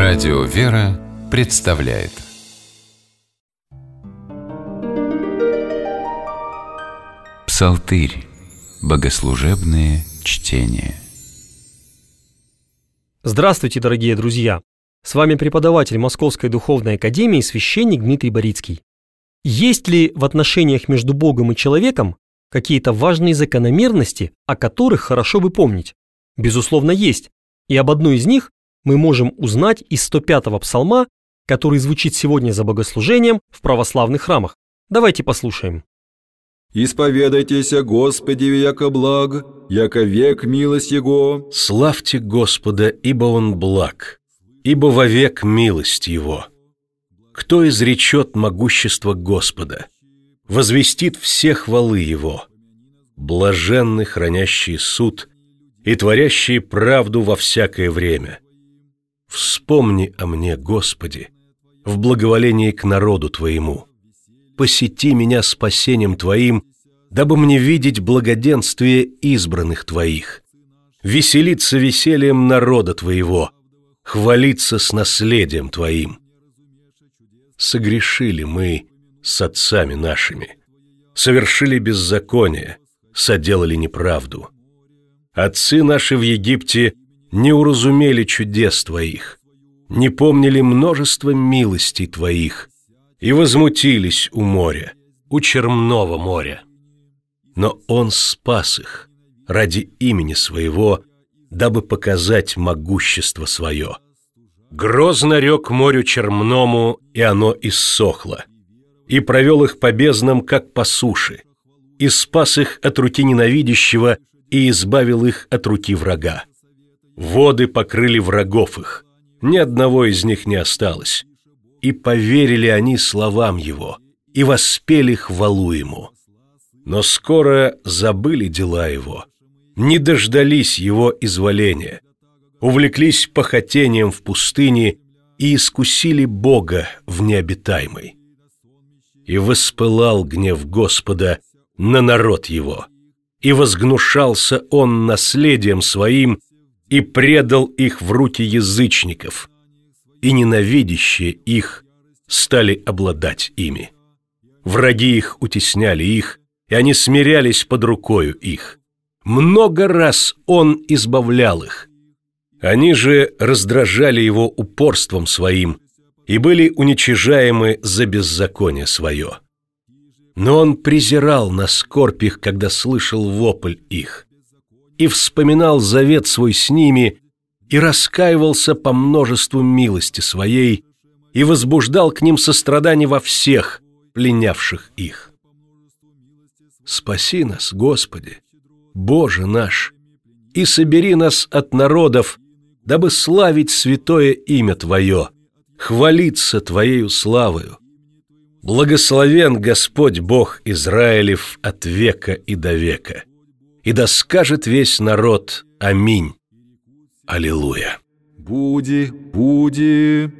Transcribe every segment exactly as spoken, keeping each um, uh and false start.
Радио «Вера» представляет Псалтырь. Богослужебные чтения. Здравствуйте, дорогие друзья! С вами преподаватель Московской Духовной Академии, священник Дмитрий Борицкий. Есть ли в отношениях между Богом и человеком какие-то важные закономерности, о которых хорошо бы помнить? Безусловно, есть. И об одной из них мы можем узнать из сто пятого псалма, который звучит сегодня за богослужением в православных храмах. Давайте послушаем. «Исповедайтесь о Господе, яко благ, яко век милость Его». «Славьте Господа, ибо Он благ, ибо вовек милость Его. Кто изречет могущество Господа, возвестит все хвалы Его? Блаженны, хранящие суд и творящие правду во всякое время. Вспомни о мне, Господи, в благоволении к народу Твоему. Посети меня спасением Твоим, дабы мне видеть благоденствие избранных Твоих, веселиться весельем народа Твоего, хвалиться с наследием Твоим. Согрешили мы с отцами нашими, совершили беззаконие, соделали неправду. Отцы наши в Египте не уразумели чудес Твоих, не помнили множество милостей Твоих и возмутились у моря, у Черного моря. Но Он спас их ради имени Своего, дабы показать могущество Свое. Грозно рек морю Черному, и оно иссохло, и провел их по безднам, как по суше, и спас их от руки ненавидящего, и избавил их от руки врага. Воды покрыли врагов их, ни одного из них не осталось. И поверили они словам Его, и воспели хвалу Ему. Но скоро забыли дела Его, не дождались Его изволения, увлеклись похотением в пустыне и искусили Бога в необитаемой. И воспылал гнев Господа на народ Его, и возгнушался Он наследием Своим, и предал их в руки язычников, и ненавидящие их стали обладать ими. Враги их утесняли их, и они смирялись под рукою их. Много раз Он избавлял их. Они же раздражали Его упорством Своим и были уничижаемы за беззаконие Свое. Но Он презирал на скорбь их, когда слышал вопль их, и вспоминал завет Свой с ними, и раскаивался по множеству милости Своей, и возбуждал к ним сострадание во всех, пленявших их. Спаси нас, Господи, Боже наш, и собери нас от народов, дабы славить святое имя Твое, хвалиться Твоею славою. Благословен Господь Бог Израилев от века и до века. И да скажет весь народ Аминь. Аллилуйя. Буди, буди.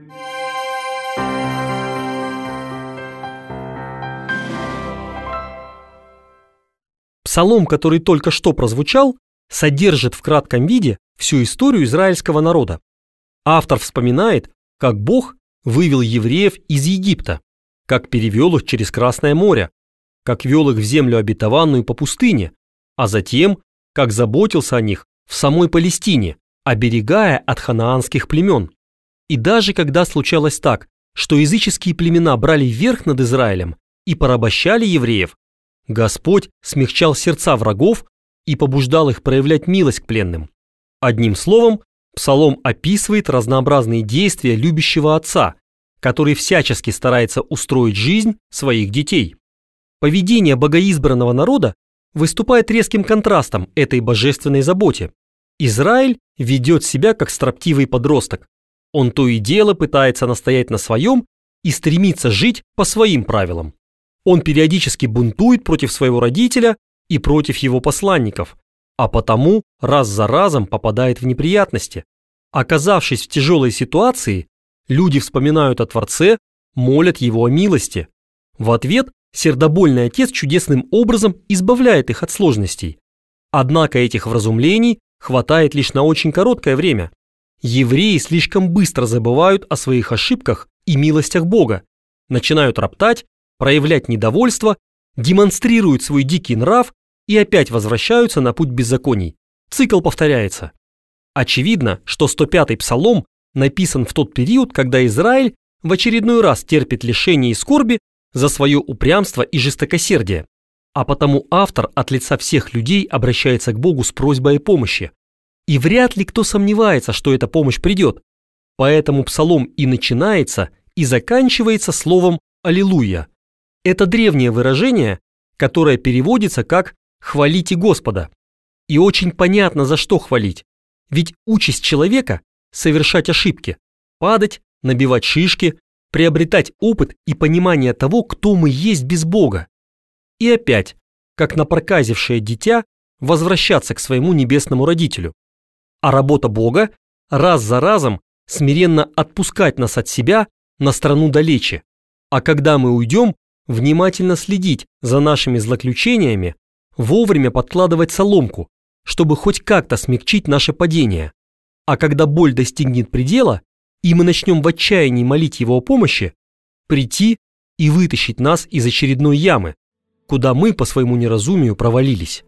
Псалом, который только что прозвучал, содержит в кратком виде всю историю израильского народа. Автор вспоминает, как Бог вывел евреев из Египта, как перевел их через Красное море, как вел их в землю обетованную по пустыне, а затем, как заботился о них в самой Палестине, оберегая от ханаанских племен. И даже когда случалось так, что языческие племена брали верх над Израилем и порабощали евреев, Господь смягчал сердца врагов и побуждал их проявлять милость к пленным. Одним словом, Псалом описывает разнообразные действия любящего отца, который всячески старается устроить жизнь своих детей. Поведение богоизбранного народа выступает резким контрастом этой божественной заботе. Израиль ведет себя как строптивый подросток. Он то и дело пытается настоять на своем и стремится жить по своим правилам. Он периодически бунтует против своего родителя и против его посланников, а потому раз за разом попадает в неприятности. Оказавшись в тяжелой ситуации, люди вспоминают о Творце, молят Его о милости. В ответ сердобольный отец чудесным образом избавляет их от сложностей. Однако этих вразумлений хватает лишь на очень короткое время. евреи слишком быстро забывают о своих ошибках и милостях Бога, начинают роптать, проявлять недовольство, демонстрируют свой дикий нрав и опять возвращаются на путь беззаконий. Цикл повторяется. Очевидно, что сто пятый псалом написан в тот период, когда Израиль в очередной раз терпит лишения и скорби за свое упрямство и жестокосердие, а потому автор от лица всех людей обращается к Богу с просьбой о помощи. И вряд ли кто сомневается, что эта помощь придет. Поэтому псалом и начинается, и заканчивается словом «Аллилуйя». Это древнее выражение, которое переводится как «хвалите Господа». И очень понятно, за что хвалить. Ведь участь человека – совершать ошибки, падать, набивать шишки, приобретать опыт и понимание того, кто мы есть без Бога. И опять, как напроказившее дитя, возвращаться к своему небесному родителю. А работа Бога – раз за разом смиренно отпускать нас от себя на страну далече. А когда мы уйдем, внимательно следить за нашими злоключениями, вовремя подкладывать соломку, чтобы хоть как-то смягчить наше падение. А когда боль достигнет предела, и мы начнем в отчаянии молить Его о помощи, прийти и вытащить нас из очередной ямы, куда мы по своему неразумию провалились.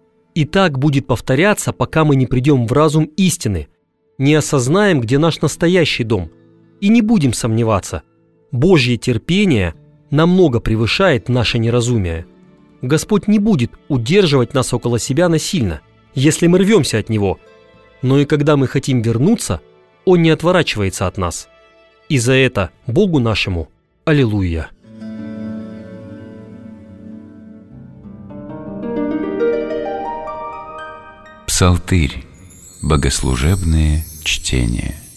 И так будет повторяться, пока мы не придем в разум истины, не осознаем, где наш настоящий дом, и не будем сомневаться. Божье терпение намного превышает наше неразумие. Господь не будет удерживать нас около себя насильно, если мы рвемся от Него, но и когда мы хотим вернуться, Он не отворачивается от нас. И за это Богу нашему аллилуйя. Псалтырь. Богослужебные чтения.